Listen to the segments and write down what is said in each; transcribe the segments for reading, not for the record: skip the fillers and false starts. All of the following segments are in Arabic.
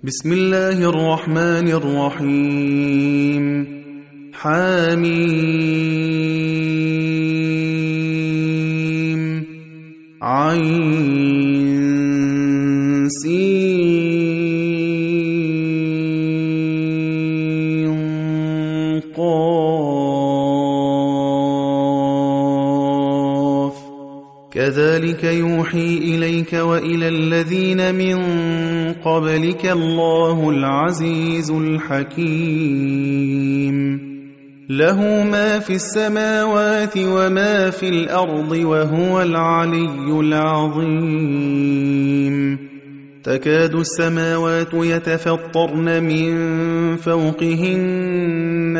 بسم الله الرحمن الرحيم حميم عين سين قاف كذلك يوحي إليك وإلى الذين من قبلك الله العزيز الحكيم له ما في السماوات وما في الأرض وهو العلي العظيم تكاد السماوات يتفطرن من فوقهن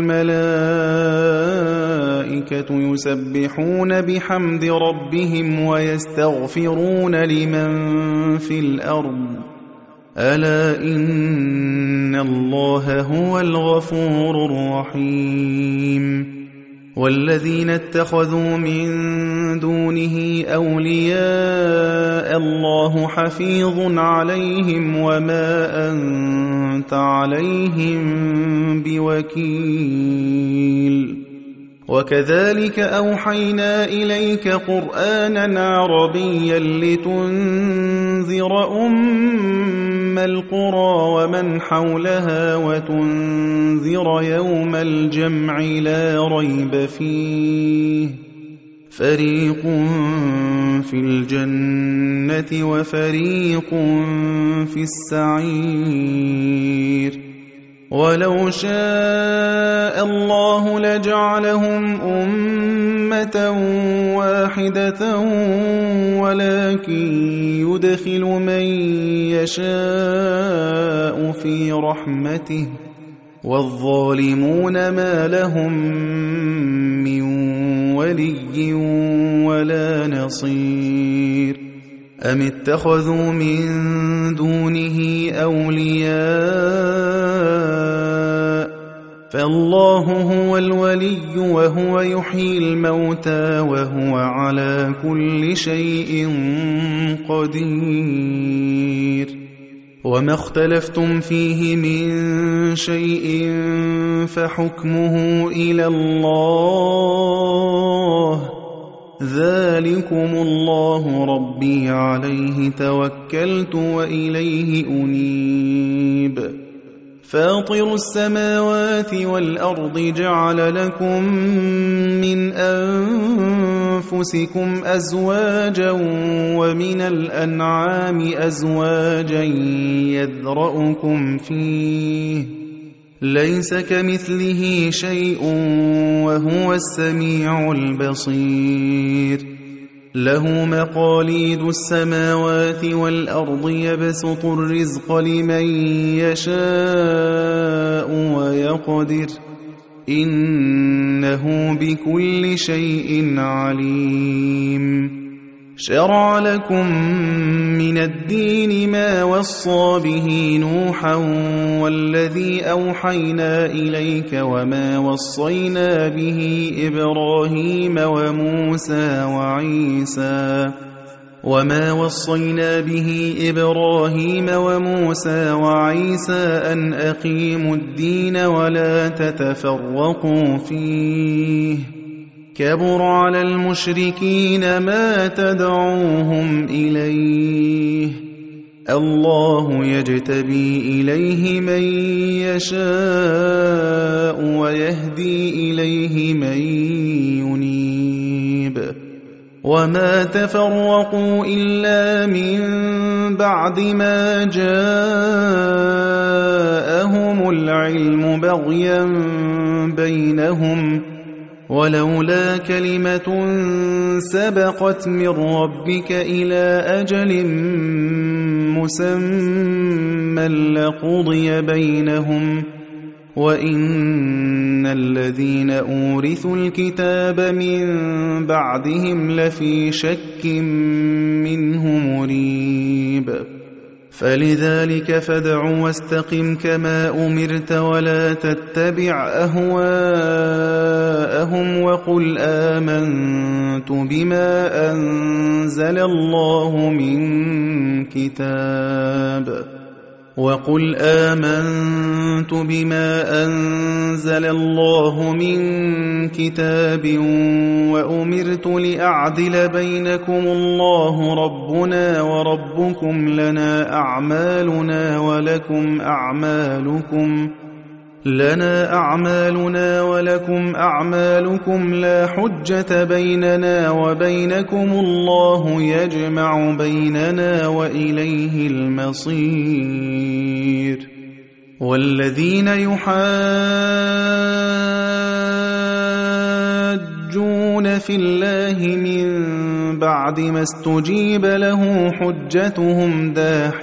والملائكة يسبحون بحمد ربهم ويستغفرون لمن في الأرض ألا إن الله هو الغفور الرحيم والذين اتخذوا من دونه أولياء الله حفيظ عليهم وما أنت عليهم بوكيل وكذلك أوحينا إليك قرآنا عربيا لتنذر أم القرى ومن حولها وتنذر يوم الجمع لا ريب فيه فريق في الجنة وفريق في السعير ولو شاء الله لجعلهم أمة واحدة ولكن يدخل من يشاء في رحمته والظالمون ما لهم من ولي ولا نصير أم اتخذوا من دونه أولياء فالله هو الولي وهو يحيي الموتى وهو على كل شيء قدير وما اختلفتم فيه من شيء فحكمه إلى الله ذلكم الله ربي عليه توكلت وإليه أنيب فاطر السماوات والأرض جعل لكم من أنفسكم أزواجا ومن الأنعام أزواجا يذرأكم فيه ليس كمثله شيء وهو السميع البصير له مقاليد السماوات والأرض يبسط الرزق لمن يشاء ويقدر إنه بكل شيء عليم شرع لكم من الدين ما وصى به نوحا والذي أوحينا إليك وما وصينا به إبراهيم وموسى وعيسى أن أقيموا الدين ولا تتفرقوا فيه كبر على المشركين ما تدعوهم إليه الله يجتبي إليه من يشاء ويهدي إليه من ينيب وما تفرقوا إلا من بعد ما جاءهم العلم بغيا بينهم ولولا كلمة سبقت من ربك إلى أجل مسمى لقضي بينهم وإن الذين أورثوا الكتاب من بعدهم لفي شك منه مريب فلذلك فادع واستقم كما أمرت ولا تتبع أهواءهم وقل آمنت بما أنزل الله من كتاب وقل آمنت بما أنزل الله من كتاب وأمرت لأعدل بينكم الله ربنا وربكم لنا أعمالنا ولكم أعمالكم لا حجة بيننا وبينكم الله يجمع بيننا وإليه المصير والذين يحاجون في الله من بعد ما استجيب له حجتهم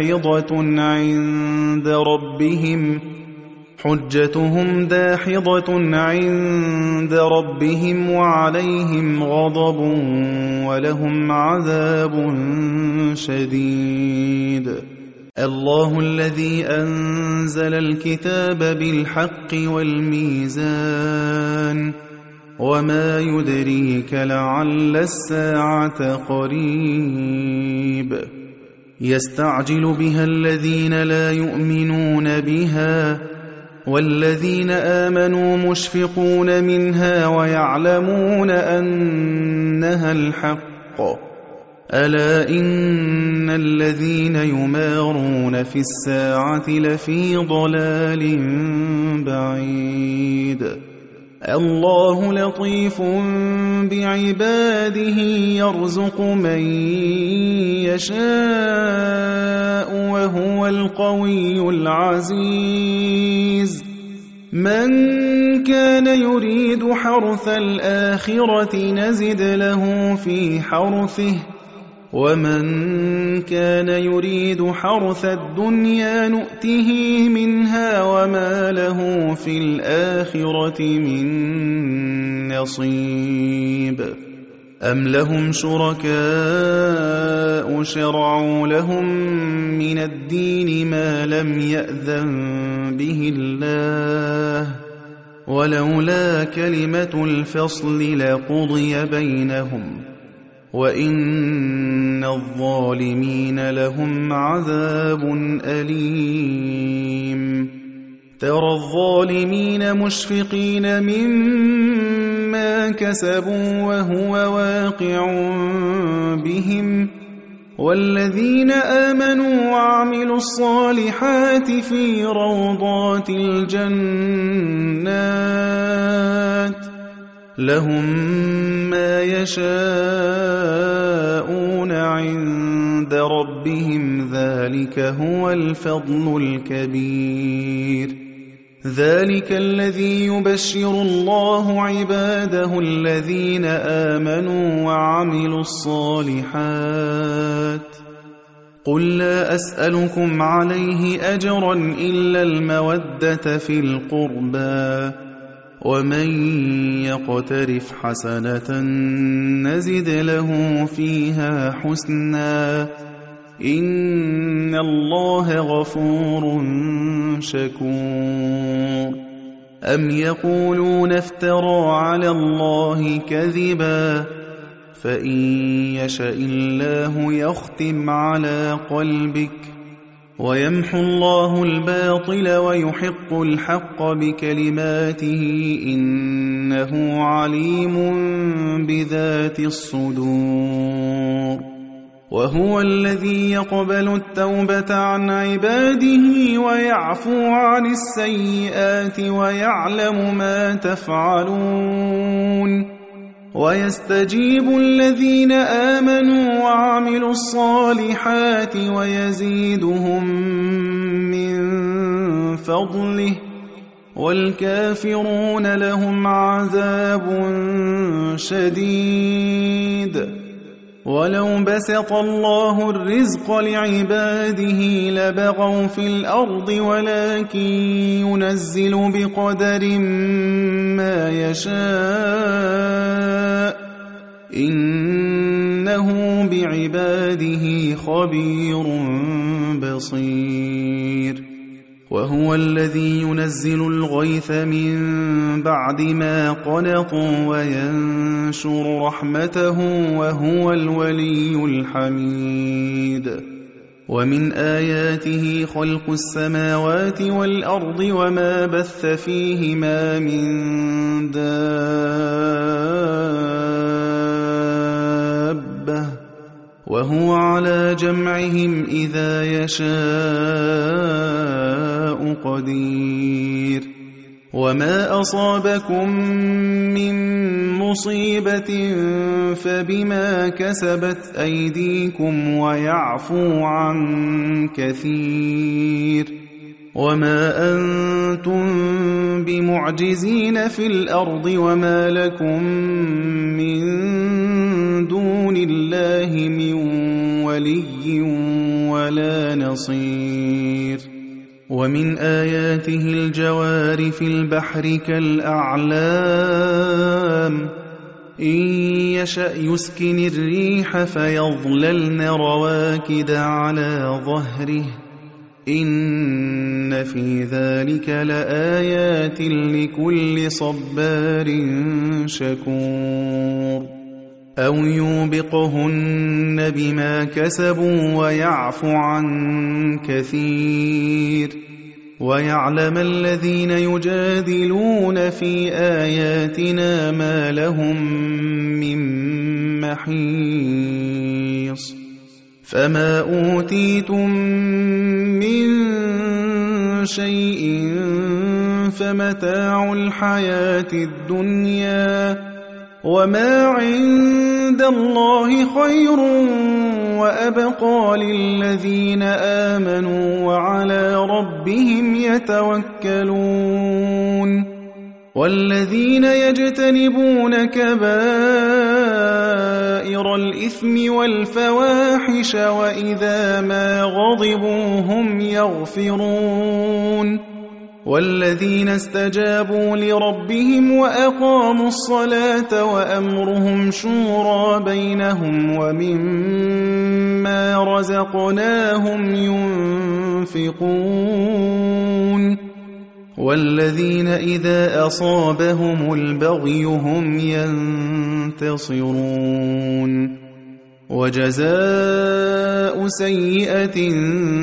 داحضة عند ربهم وعليهم غضب ولهم عذاب شديد الله الذي أنزل الكتاب بالحق والميزان وما يدريك لعل الساعة قريب يستعجل بها الذين لا يؤمنون بها والذين آمنوا مشفقون منها ويعلمون أنها الحق ألا إن الذين يمارون في الساعة لفي ضلال بعيد الله لطيف بعباده يرزق من يشاء وهو القوي العزيز من كان يريد حرث الآخرة نزد له في حرثه ومن كان يريد حرث الدنيا نؤته منها وما له في الآخرة من نصيب أم لهم شركاء شرعوا لهم من الدين ما لم يأذن به الله ولولا كلمة الفصل لقضي بينهم وإن الظالمين لهم عذاب أليم ترى الظالمين مشفقين مما كسبوا وهو واقع بهم والذين آمنوا وعملوا الصالحات في روضات الجنات لهم ما يشاءون عند ربهم ذلك هو الفضل الكبير ذلك الذي يبشر الله عباده الذين آمنوا وعملوا الصالحات قل لا أسألكم عليه أجرا إلا المودة في القربى ومن يقترف حسنة نزد له فيها حسنا إن الله غفور شكور أم يقولون افترى على الله كذبا فإن يشاء الله يختم على قلبك ويمحو الله الباطل ويحق الحق بكلماته إنه عليم بذات الصدور وهو الذي يقبل التوبة عن عباده ويعفو عن السيئات ويعلم ما تفعلون ويستجيب الذين آمنوا وعملوا الصالحات ويزيدهم من فضله والكافرون لهم عذاب شديد ولو بسط الله الرزق لعباده لبغوا في الأرض ولكن ينزل بقدر ما يشاء إنه بعباده خبير بصير وهو الذي ينزل الغيث من بعد ما قنطوا وينشر رحمته وهو الولي الحميد ومن آياته خلق السماوات والأرض وما بث فيهما من دابة وهو على جمعهم إذا يشاء قدير وما أصابكم من مصيبة فبما كسبت أيديكم ويعفو عن كثير وما أنتم بمعجزين في الأرض وما لكم من دون الله من ولي ولا نصير ومن آياته الجوار في البحر كالأعلام إن يشأ يسكن الريح فيظللن رواكد على ظهره إن في ذلك لآيات لكل صبار شكور أو يوبقهن بما كسبوا ويعفو عن كثير ويعلم الذين يجادلون في آياتنا ما لهم من محيص فما أوتيتم من شيء فمتاع الحياة الدنيا وما عند الله خير وأبقى للذين آمنوا وعلى ربهم يتوكلون والذين يجتنبون كبائر الإثم والفواحش وإذا ما غضبوا هم يغفرون والذين استجابوا لربهم وأقاموا الصلاة وأمرهم شورى بينهم ومما رزقناهم ينفقون والذين إذا أصابهم البغي هم ينتصرون وجزاء سيئة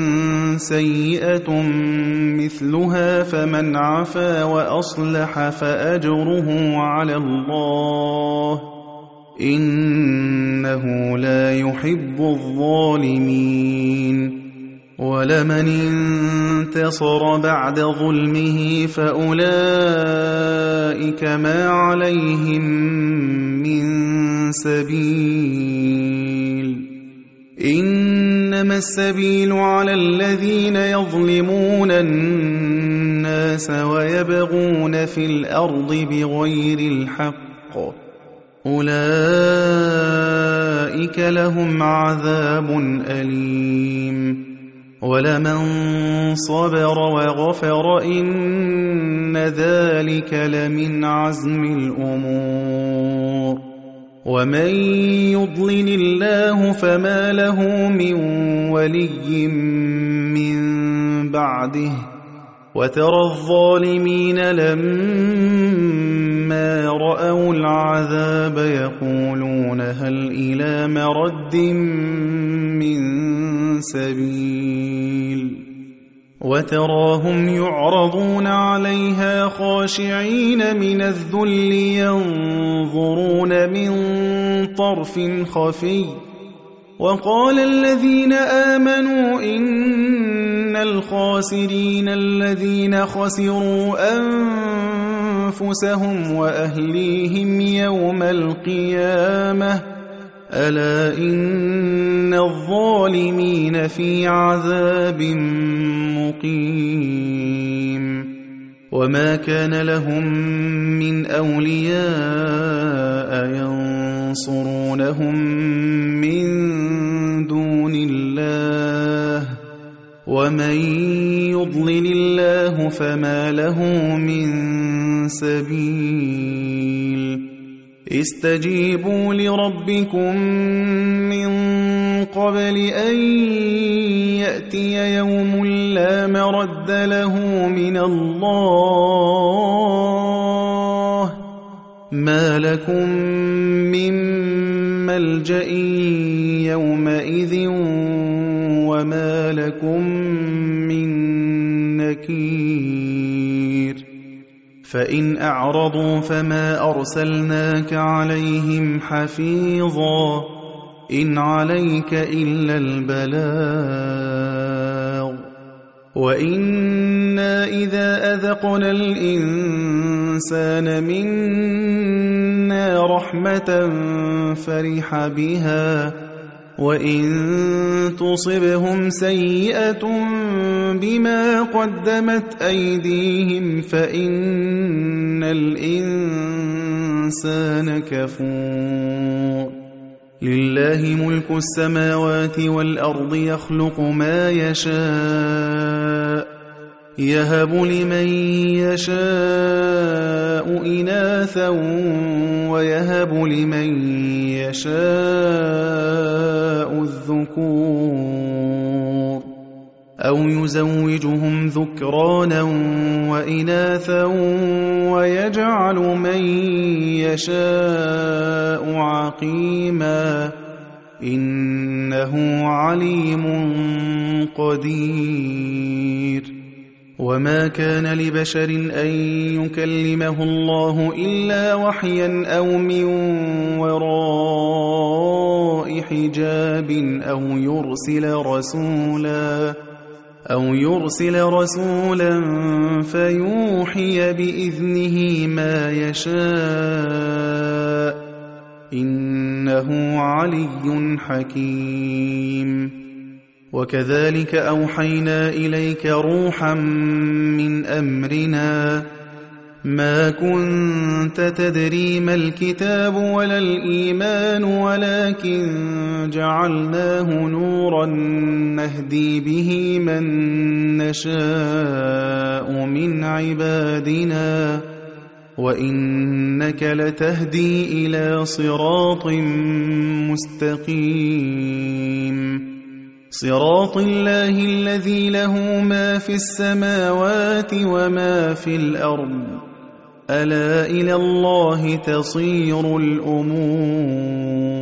سيئة مثلها فمن عفا وأصلح فأجره على الله إنه لا يحب الظالمين ولمن انتصر بعد ظلمه فأولئك ما عليهم من سبيل إنما السبيل على الذين يظلمون الناس ويبغون في الأرض بغير الحق أولئك لهم عذاب أليم ولمن صبر وغفر إن ذلك لمن عزم الأمور ومن يضلل الله فما له من ولي من بعده وترى الظالمين لما رأوا العذاب يقولون هل إلى مرد من سبيل وتراهم يعرضون عليها خاشعين من الذل ينظرون من طرف خفي وقال الذين آمنوا إن الخاسرين الذين خسروا أنفسهم وأهليهم يوم القيامة ألا إن الظالمين في عذاب مقيم وما كان لهم من أولياء ينصرونهم من دون الله ومن يضلل الله فما له من سبيل استجيبوا لربكم من قبل أن يأتي يوم لا مرد له من الله ما لكم من ملجأ يومئذ وما لكم من نكير فإن أعرضوا فما أرسلناك عليهم حفيظا إن عليك إلا البلاغ وإنا إذا أذقنا الإنسان منا رحمة فرح بها وإن تصبهم سيئة بما قدمت أيديهم فإن الإنسان كفور لله ملك السماوات والأرض يخلق ما يشاء يهب لمن يشاء إناثا ويهب لمن يشاء الذكور أو يزوجهم ذكرانا وإناثا ويجعل من يشاء عقيما إنه عليم قدير وما كان لبشر أن يكلمه الله إلا وحيا أو من وراء حجاب أو يرسل رسولا فيوحي بإذنه ما يشاء إنه علي حكيم وكذلك أوحينا إليك روحا من أمرنا ما كنت تدري ما الكتاب ولا الإيمان ولكن جعلناه نورا نهدي به من نشاء من عبادنا وإنك لتهدي إلى صراط مستقيم صراط الله الذي له ما في السماوات وما في الأرض ألا إلى الله تصير الأمور